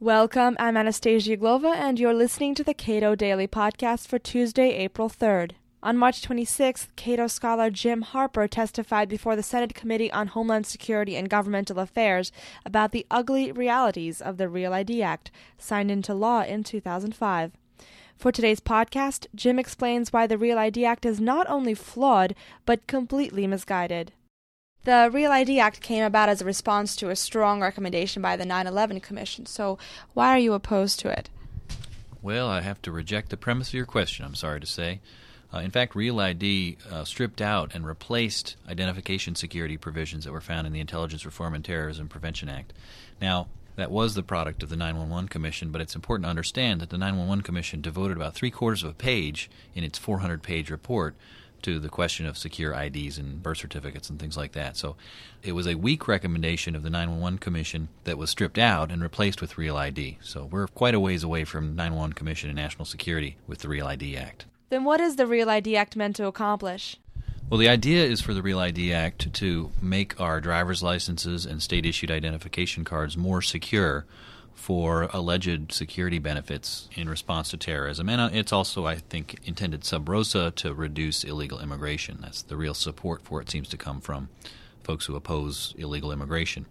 Welcome, I'm Anastasia Glova, and you're listening to the Cato Daily Podcast for Tuesday, April 3rd. On March 26th, Cato scholar Jim Harper testified before the Senate Committee on Homeland Security and Governmental Affairs about the ugly realities of the Real ID Act, signed into law in 2005. For today's podcast, Jim explains why the Real ID Act is not only flawed, but completely misguided. The Real ID Act came about as a response to a strong recommendation by the 9/11 Commission, so why are you opposed to it? Well, I have to reject the premise of your question, I'm sorry to say. In fact, Real ID stripped out and replaced identification security provisions that were found in the Intelligence Reform and Terrorism Prevention Act. Now, that was the product of the 911 Commission, but it's important to understand that the 911 Commission devoted about three-quarters of a page in its 400-page report to the question of secure IDs and birth certificates and things like that. So it was a weak recommendation of the 911 Commission that was stripped out and replaced with Real ID. So we're quite a ways away from 911 Commission and national security with the Real ID Act. Then what is the Real ID Act meant to accomplish? Well, the idea is for the Real ID Act to make our driver's licenses and state-issued identification cards more secure for alleged security benefits in response to terrorism. And it's also, I think, intended sub rosa to reduce illegal immigration. That's the real support for it seems to come from folks who oppose illegal immigration.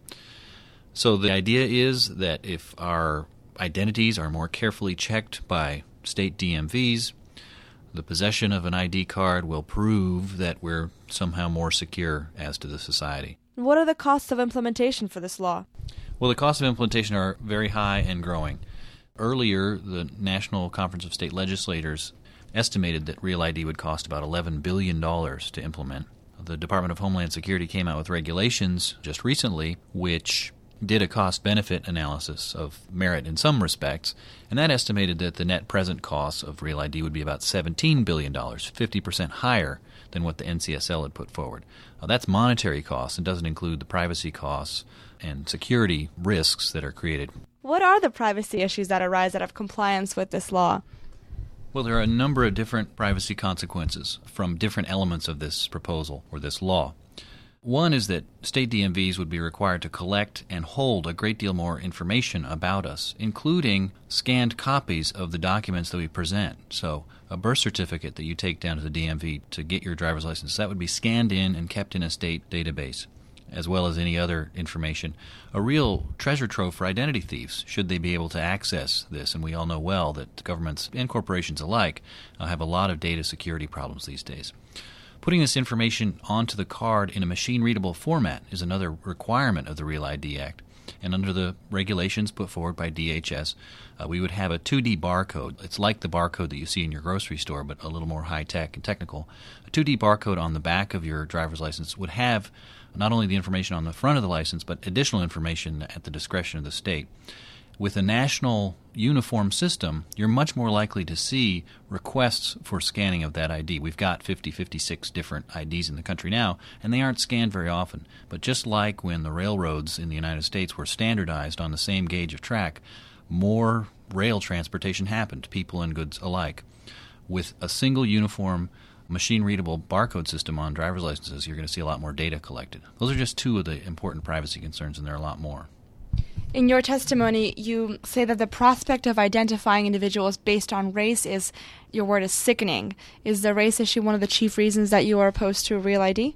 So the idea is that if our identities are more carefully checked by state DMVs, the possession of an ID card will prove that we're somehow more secure as to the society. What are the costs of implementation for this law? Well, the costs of implementation are very high and growing. Earlier, the National Conference of State Legislators estimated that Real ID would cost about $11 billion to implement. The Department of Homeland Security came out with regulations just recently which did a cost-benefit analysis of merit in some respects, and that estimated that the net present cost of Real ID would be about $17 billion, 50% higher than what the NCSL had put forward. That's monetary costs and doesn't include the privacy costs and security risks that are created. What are the privacy issues that arise out of compliance with this law? Well, there are a number of different privacy consequences from different elements of this proposal or this law. One is that state DMVs would be required to collect and hold a great deal more information about us, including scanned copies of the documents that we present. So a birth certificate that you take down to the DMV to get your driver's license, that would be scanned in and kept in a state database, as well as any other information. A real treasure trove for identity thieves, should they be able to access this. And we all know well that governments and corporations alike have a lot of data security problems these days. Putting this information onto the card in a machine-readable format is another requirement of the Real ID Act. And under the regulations put forward by DHS, we would have a 2D barcode. It's like the barcode that you see in your grocery store, but a little more high-tech and technical. A 2D barcode on the back of your driver's license would have not only the information on the front of the license, but additional information at the discretion of the state. With a national uniform system, you're much more likely to see requests for scanning of that ID. We've got 56 different IDs in the country now, and they aren't scanned very often. But just like when the railroads in the United States were standardized on the same gauge of track, more rail transportation happened, people and goods alike. With a single uniform machine-readable barcode system on driver's licenses, you're going to see a lot more data collected. Those are just two of the important privacy concerns, and there are a lot more. In your testimony, you say that the prospect of identifying individuals based on race is, your word is sickening. Is the race issue one of the chief reasons that you are opposed to Real ID?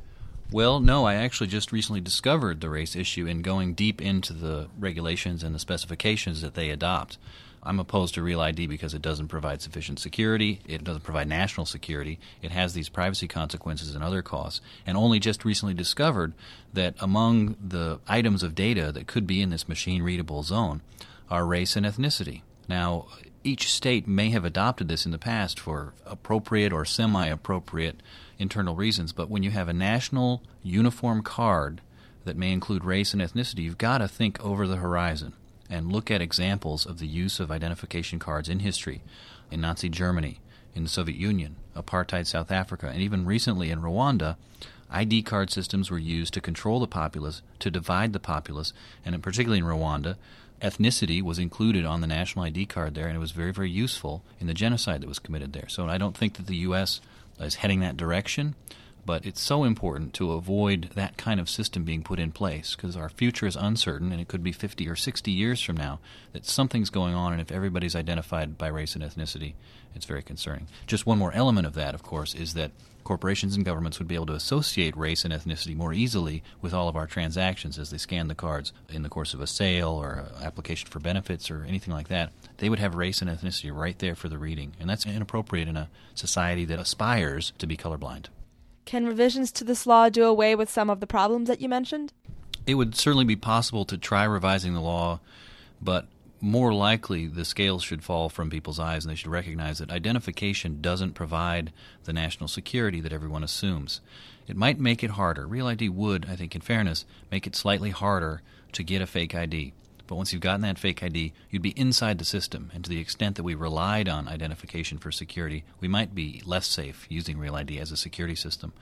Well, no, I actually just recently discovered the race issue in going deep into the regulations and the specifications that they adopt. I'm opposed to Real ID because it doesn't provide sufficient security, it doesn't provide national security, it has these privacy consequences and other costs, and only just recently discovered that among the items of data that could be in this machine-readable zone are race and ethnicity. Now, each state may have adopted this in the past for appropriate or semi-appropriate internal reasons, but when you have a national uniform card that may include race and ethnicity, you've got to think over the horizon and look at examples of the use of identification cards in history, in Nazi Germany, in the Soviet Union, apartheid South Africa, and even recently in Rwanda. ID card systems were used to control the populace, to divide the populace, and particularly in Rwanda, ethnicity was included on the national ID card there, and it was very, very useful in the genocide that was committed there. So I don't think that the U.S. is heading that direction, But it's so important to avoid that kind of system being put in place because our future is uncertain, and it could be 50 or 60 years from now that something's going on, and if everybody's identified by race and ethnicity, it's very concerning. Just one more element of that, of course, is that corporations and governments would be able to associate race and ethnicity more easily with all of our transactions as they scan the cards in the course of a sale or an application for benefits or anything like that. They would have race and ethnicity right there for the reading, and that's inappropriate in a society that aspires to be colorblind. Can revisions to this law do away with some of the problems that you mentioned? It would certainly be possible to try revising the law, but more likely the scales should fall from people's eyes and they should recognize that identification doesn't provide the national security that everyone assumes. It might make it harder. Real ID would, I think in fairness, make it slightly harder to get a fake ID. But once you've gotten that fake ID, you'd be inside the system, and to the extent that we relied on identification for security, we might be less safe using Real ID as a security system.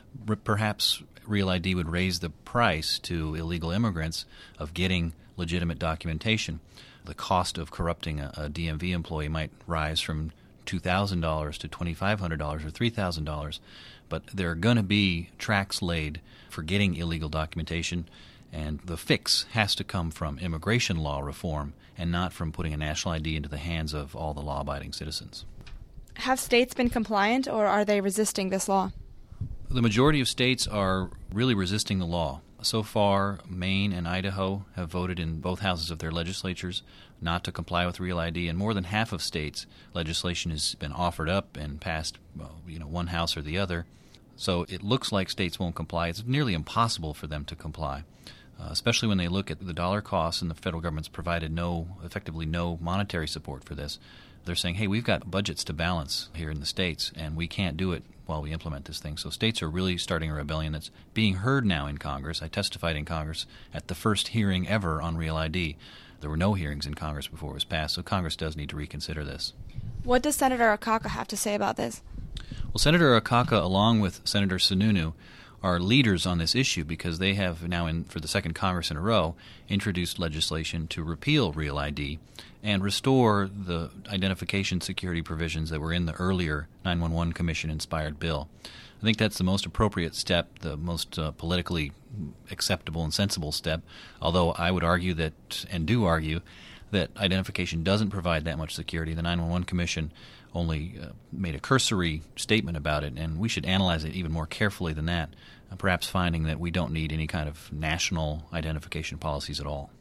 Perhaps Real ID would raise the price to illegal immigrants of getting legitimate documentation. The cost of corrupting a DMV employee might rise from $2,000 to $2,500 or $3,000, but there are going to be tracks laid for getting illegal documentation, and the fix has to come from immigration law reform and not from putting a national ID into the hands of all the law-abiding citizens. Have states been compliant, or are they resisting this law? The majority of states are really resisting the law. So far, Maine and Idaho have voted in both houses of their legislatures not to comply with Real ID, and more than half of states' legislation has been offered up and passed, one house or the other. So it looks like states won't comply. It's nearly impossible for them to comply, especially when they look at the dollar costs, and the federal government's provided effectively no monetary support for this. They're saying, hey, we've got budgets to balance here in the states, and we can't do it while we implement this thing. So states are really starting a rebellion that's being heard now in Congress. I testified in Congress at the first hearing ever on Real ID. There were no hearings in Congress before it was passed, so Congress does need to reconsider this. What does Senator Akaka have to say about this? Well, Senator Akaka, along with Senator Sununu, are leaders on this issue because they have now, for the second Congress in a row, introduced legislation to repeal Real ID and restore the identification security provisions that were in the earlier 911 Commission-inspired bill. I think that's the most appropriate step, the most politically acceptable and sensible step, although I would argue that, and do argue, that identification doesn't provide that much security. The 911 Commission only made a cursory statement about it, and we should analyze it even more carefully than that, perhaps finding that we don't need any kind of national identification policies at all.